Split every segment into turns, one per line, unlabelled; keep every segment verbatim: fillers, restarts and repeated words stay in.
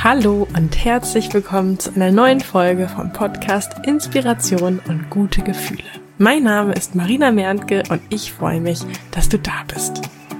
Hallo und herzlich willkommen zu einer neuen Folge vom Podcast Inspiration und gute Gefühle. Mein Name ist Marina Merntke und ich freue mich, dass du da bist.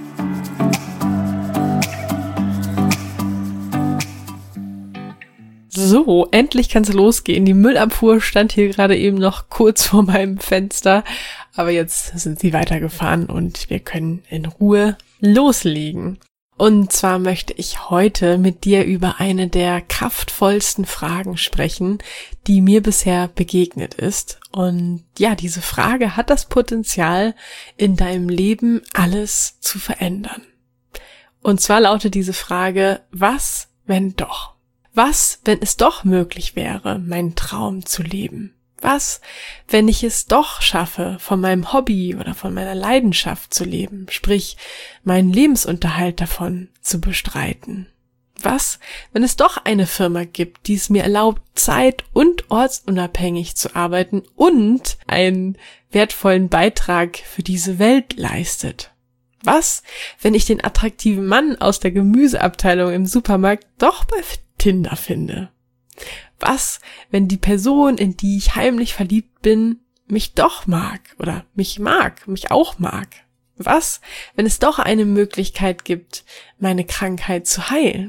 So, endlich kann es losgehen. Die Müllabfuhr stand hier gerade eben noch kurz vor meinem Fenster, aber jetzt sind sie weitergefahren und wir können in Ruhe loslegen. Und zwar möchte ich heute mit dir über eine der kraftvollsten Fragen sprechen, die mir bisher begegnet ist. Und ja, diese Frage hat das Potenzial, in deinem Leben alles zu verändern. Und zwar lautet diese Frage: Was, wenn doch? Was, wenn es doch möglich wäre, meinen Traum zu leben? Was, wenn ich es doch schaffe, von meinem Hobby oder von meiner Leidenschaft zu leben, sprich, meinen Lebensunterhalt davon zu bestreiten? Was, wenn es doch eine Firma gibt, die es mir erlaubt, zeit- und ortsunabhängig zu arbeiten und einen wertvollen Beitrag für diese Welt leistet? Was, wenn ich den attraktiven Mann aus der Gemüseabteilung im Supermarkt doch bei Tinder finde? Was, wenn die Person, in die ich heimlich verliebt bin, mich doch mag oder mich mag, mich auch mag? Was, wenn es doch eine Möglichkeit gibt, meine Krankheit zu heilen?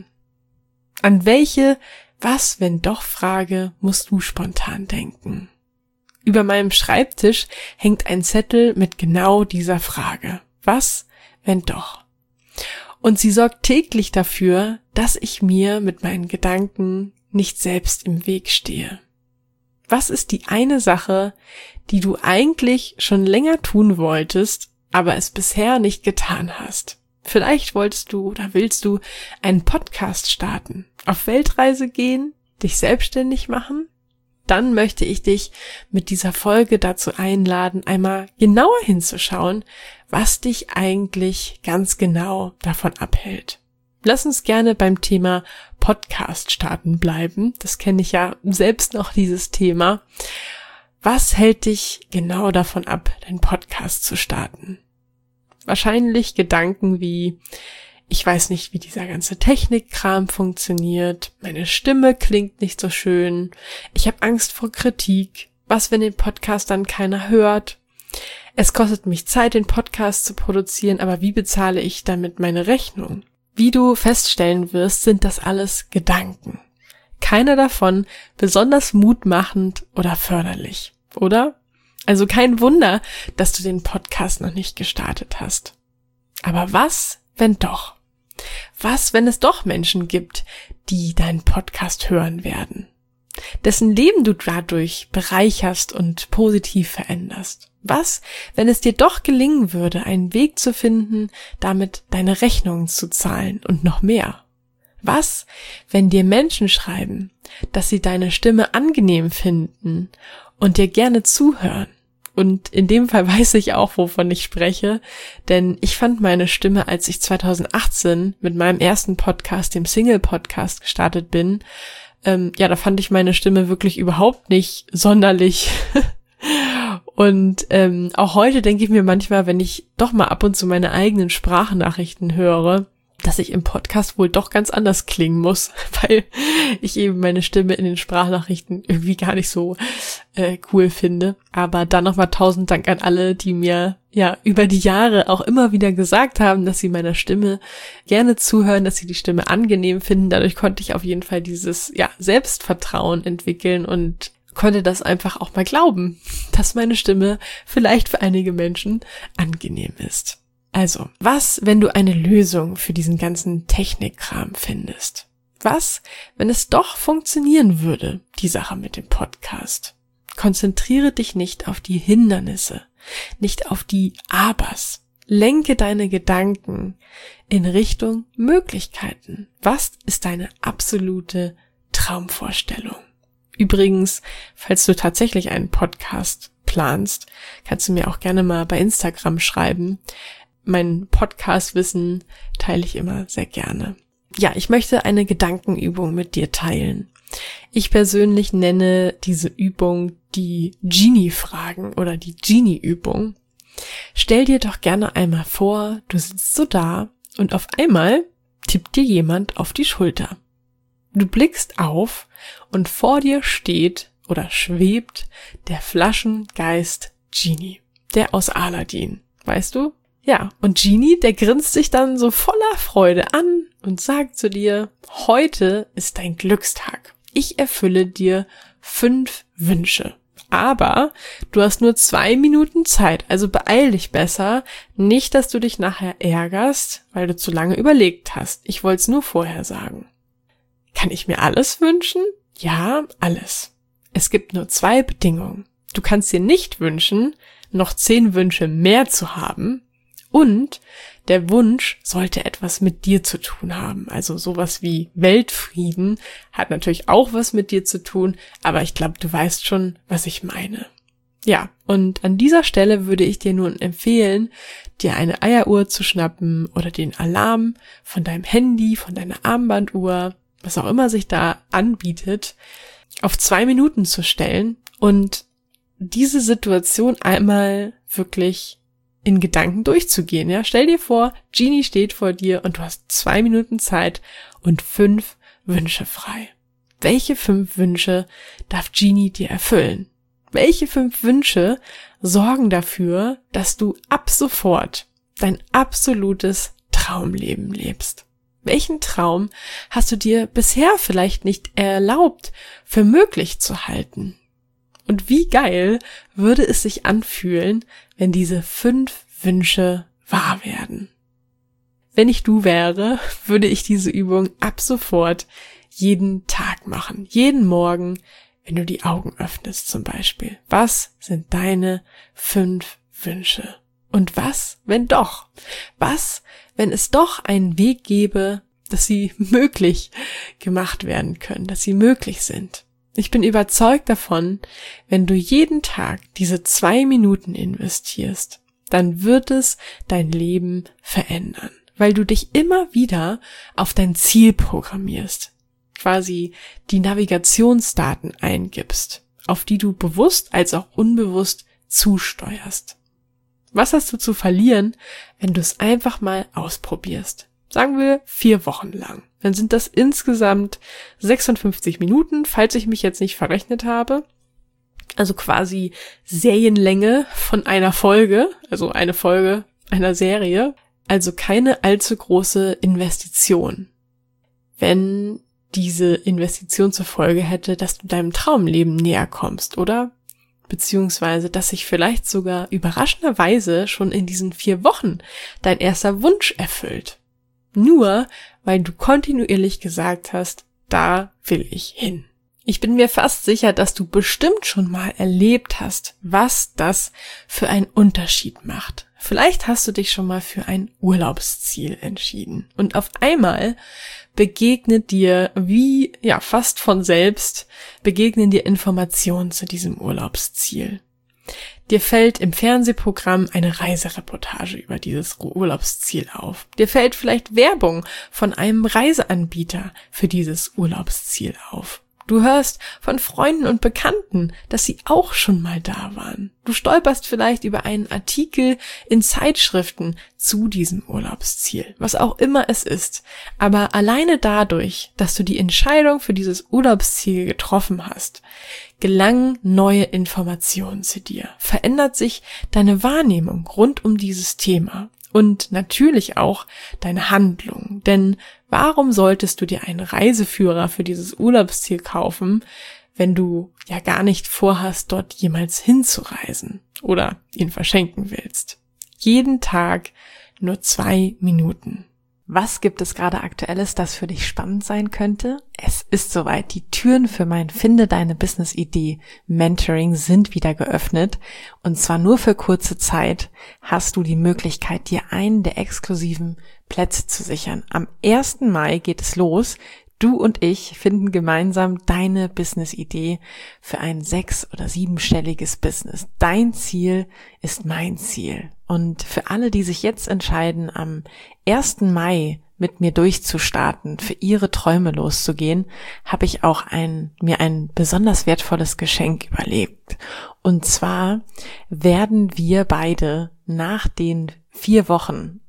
An welche Was, wenn doch Frage musst du spontan denken? Über meinem Schreibtisch hängt ein Zettel mit genau dieser Frage. Was, wenn doch? Und sie sorgt täglich dafür, dass ich mir mit meinen Gedanken nicht selbst im Weg stehe. Was ist die eine Sache, die du eigentlich schon länger tun wolltest, aber es bisher nicht getan hast? Vielleicht wolltest du oder willst du einen Podcast starten, auf Weltreise gehen, dich selbstständig machen? Dann möchte ich dich mit dieser Folge dazu einladen, einmal genauer hinzuschauen, was dich eigentlich ganz genau davon abhält. Lass uns gerne beim Thema Podcast starten bleiben. Das kenne ich ja selbst noch, dieses Thema. Was hält dich genau davon ab, deinen Podcast zu starten? Wahrscheinlich Gedanken wie: Ich weiß nicht, wie dieser ganze Technikkram funktioniert, meine Stimme klingt nicht so schön, ich habe Angst vor Kritik, was, wenn den Podcast dann keiner hört? Es kostet mich Zeit, den Podcast zu produzieren, aber wie bezahle ich damit meine Rechnung? Wie du feststellen wirst, sind das alles Gedanken. Keiner davon besonders mutmachend oder förderlich, oder? Also kein Wunder, dass du den Podcast noch nicht gestartet hast. Aber was, wenn doch? Was, wenn es doch Menschen gibt, die deinen Podcast hören werden, dessen Leben du dadurch bereicherst und positiv veränderst? Was, wenn es dir doch gelingen würde, einen Weg zu finden, damit deine Rechnungen zu zahlen und noch mehr? Was, wenn dir Menschen schreiben, dass sie deine Stimme angenehm finden und dir gerne zuhören? Und in dem Fall weiß ich auch, wovon ich spreche, denn ich fand meine Stimme, als ich zweitausendachtzehn mit meinem ersten Podcast, dem Single-Podcast, gestartet bin, ähm, ja, da fand ich meine Stimme wirklich überhaupt nicht sonderlich. Und ähm, auch heute denke ich mir manchmal, wenn ich doch mal ab und zu meine eigenen Sprachnachrichten höre, dass ich im Podcast wohl doch ganz anders klingen muss, weil ich eben meine Stimme in den Sprachnachrichten irgendwie gar nicht so äh, cool finde. Aber dann nochmal tausend Dank an alle, die mir ja über die Jahre auch immer wieder gesagt haben, dass sie meiner Stimme gerne zuhören, dass sie die Stimme angenehm finden. Dadurch konnte ich auf jeden Fall dieses ja Selbstvertrauen entwickeln und konnte das einfach auch mal glauben, dass meine Stimme vielleicht für einige Menschen angenehm ist. Also, was, wenn du eine Lösung für diesen ganzen Technikkram findest? Was, wenn es doch funktionieren würde, die Sache mit dem Podcast? Konzentriere dich nicht auf die Hindernisse, nicht auf die Abers. Lenke deine Gedanken in Richtung Möglichkeiten. Was ist deine absolute Traumvorstellung? Übrigens, falls du tatsächlich einen Podcast planst, kannst du mir auch gerne mal bei Instagram schreiben. Mein Podcast-Wissen teile ich immer sehr gerne. Ja, ich möchte eine Gedankenübung mit dir teilen. Ich persönlich nenne diese Übung die Genie-Fragen oder die Genie-Übung. Stell dir doch gerne einmal vor, du sitzt so da und auf einmal tippt dir jemand auf die Schulter. Du blickst auf und vor dir steht oder schwebt der Flaschengeist Genie, der aus Aladdin, weißt du? Ja, und Genie, der grinst sich dann so voller Freude an und sagt zu dir, heute ist dein Glückstag. Ich erfülle dir fünf Wünsche. Aber du hast nur zwei Minuten Zeit, also beeil dich besser. Nicht, dass du dich nachher ärgerst, weil du zu lange überlegt hast. Ich wollte es nur vorher sagen. Kann ich mir alles wünschen? Ja, alles. Es gibt nur zwei Bedingungen. Du kannst dir nicht wünschen, noch zehn Wünsche mehr zu haben, und der Wunsch sollte etwas mit dir zu tun haben. Also sowas wie Weltfrieden hat natürlich auch was mit dir zu tun, aber ich glaube, du weißt schon, was ich meine. Ja, und an dieser Stelle würde ich dir nun empfehlen, dir eine Eieruhr zu schnappen oder den Alarm von deinem Handy, von deiner Armbanduhr, was auch immer sich da anbietet, auf zwei Minuten zu stellen und diese Situation einmal wirklich in Gedanken durchzugehen. Ja, stell dir vor, Genie steht vor dir und du hast zwei Minuten Zeit und fünf Wünsche frei. Welche fünf Wünsche darf Genie dir erfüllen? Welche fünf Wünsche sorgen dafür, dass du ab sofort dein absolutes Traumleben lebst? Welchen Traum hast du dir bisher vielleicht nicht erlaubt, für möglich zu halten? Und wie geil würde es sich anfühlen, wenn diese fünf Wünsche wahr werden? Wenn ich du wäre, würde ich diese Übung ab sofort jeden Tag machen. Jeden Morgen, wenn du die Augen öffnest zum Beispiel. Was sind deine fünf Wünsche? Und was, wenn doch? Was, wenn es doch einen Weg gäbe, dass sie möglich gemacht werden können, dass sie möglich sind? Ich bin überzeugt davon, wenn du jeden Tag diese zwei Minuten investierst, dann wird es dein Leben verändern, weil du dich immer wieder auf dein Ziel programmierst, quasi die Navigationsdaten eingibst, auf die du bewusst als auch unbewusst zusteuerst. Was hast du zu verlieren, wenn du es einfach mal ausprobierst? Sagen wir vier Wochen lang. Dann sind das insgesamt sechsundfünfzig Minuten, falls ich mich jetzt nicht verrechnet habe. Also quasi Serienlänge von einer Folge, also eine Folge einer Serie. Also keine allzu große Investition. Wenn diese Investition zur Folge hätte, dass du deinem Traumleben näher kommst, oder? Beziehungsweise, dass sich vielleicht sogar überraschenderweise schon in diesen vier Wochen dein erster Wunsch erfüllt. Nur, weil du kontinuierlich gesagt hast, da will ich hin. Ich bin mir fast sicher, dass du bestimmt schon mal erlebt hast, was das für einen Unterschied macht. Vielleicht hast du dich schon mal für ein Urlaubsziel entschieden. Und auf einmal begegnet dir, wie ja fast von selbst, begegnen dir Informationen zu diesem Urlaubsziel. Dir fällt im Fernsehprogramm eine Reisereportage über dieses Urlaubsziel auf. Dir fällt vielleicht Werbung von einem Reiseanbieter für dieses Urlaubsziel auf. Du hörst von Freunden und Bekannten, dass sie auch schon mal da waren. Du stolperst vielleicht über einen Artikel in Zeitschriften zu diesem Urlaubsziel, was auch immer es ist. Aber alleine dadurch, dass du die Entscheidung für dieses Urlaubsziel getroffen hast, gelangen neue Informationen zu dir. Verändert sich deine Wahrnehmung rund um dieses Thema. Und natürlich auch deine Handlung. Denn warum solltest du dir einen Reiseführer für dieses Urlaubsziel kaufen, wenn du ja gar nicht vorhast, dort jemals hinzureisen oder ihn verschenken willst? Jeden Tag nur zwei Minuten. Was gibt es gerade Aktuelles, das für dich spannend sein könnte? Es ist soweit. Die Türen für mein Finde deine Business-Idee Mentoring sind wieder geöffnet. Und zwar nur für kurze Zeit hast du die Möglichkeit, dir einen der exklusiven Plätze zu sichern. Am ersten Mai geht es los. Du und ich finden gemeinsam deine Business-Idee für ein sechs- oder siebenstelliges Business. Dein Ziel ist mein Ziel. Und für alle, die sich jetzt entscheiden, am ersten Mai mit mir durchzustarten, für ihre Träume loszugehen, habe ich auch ein, mir ein besonders wertvolles Geschenk überlegt. Und zwar werden wir beide nach den vier Wochen,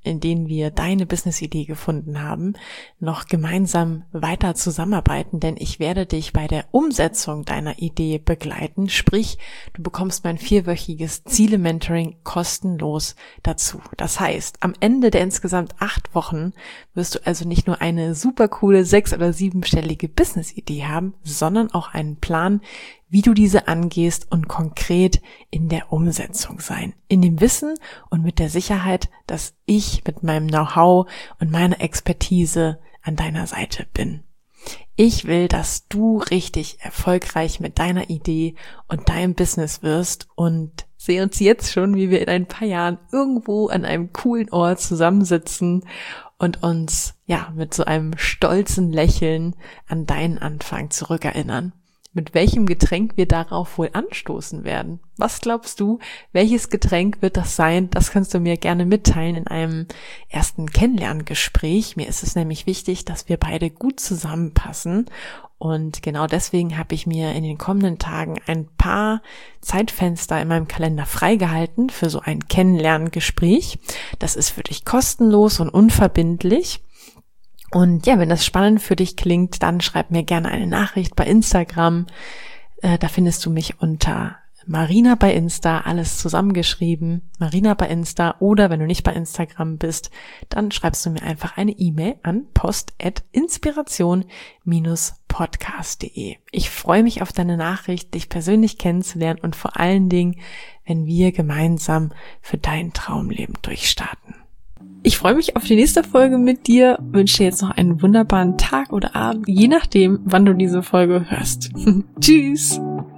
in denen wir deine Business-Idee gefunden haben, noch gemeinsam weiter zusammenarbeiten, denn ich werde dich bei der Umsetzung deiner Idee begleiten. Sprich, du bekommst mein vierwöchiges Ziele-Mentoring kostenlos dazu. Das heißt, am Ende der insgesamt acht Wochen wirst du also nicht nur eine super coole sechs- oder siebenstellige Business-Idee haben, sondern auch einen Plan, wie du diese angehst und konkret in der Umsetzung sein. In dem Wissen und mit der Sicherheit, dass ich mit meinem Know-how und meiner Expertise an deiner Seite bin. Ich will, dass du richtig erfolgreich mit deiner Idee und deinem Business wirst und sehe uns jetzt schon, wie wir in ein paar Jahren irgendwo an einem coolen Ort zusammensitzen und uns ja mit so einem stolzen Lächeln an deinen Anfang zurückerinnern. Mit welchem Getränk wir darauf wohl anstoßen werden? Was glaubst du, welches Getränk wird das sein? Das kannst du mir gerne mitteilen in einem ersten Kennenlerngespräch. Mir ist es nämlich wichtig, dass wir beide gut zusammenpassen. Und genau deswegen habe ich mir in den kommenden Tagen ein paar Zeitfenster in meinem Kalender freigehalten für so ein Kennenlerngespräch. Das ist für dich kostenlos und unverbindlich. Und ja, wenn das spannend für dich klingt, dann schreib mir gerne eine Nachricht bei Instagram. Äh, da findest du mich unter Marina bei Insta, alles zusammengeschrieben, Marina bei Insta. Oder wenn du nicht bei Instagram bist, dann schreibst du mir einfach eine E-Mail an post at inspiration dash podcast punkt de. Ich freue mich auf deine Nachricht, dich persönlich kennenzulernen und vor allen Dingen, wenn wir gemeinsam für dein Traumleben durchstarten. Ich freue mich auf die nächste Folge mit dir, wünsche dir jetzt noch einen wunderbaren Tag oder Abend, je nachdem, wann du diese Folge hörst. Tschüss!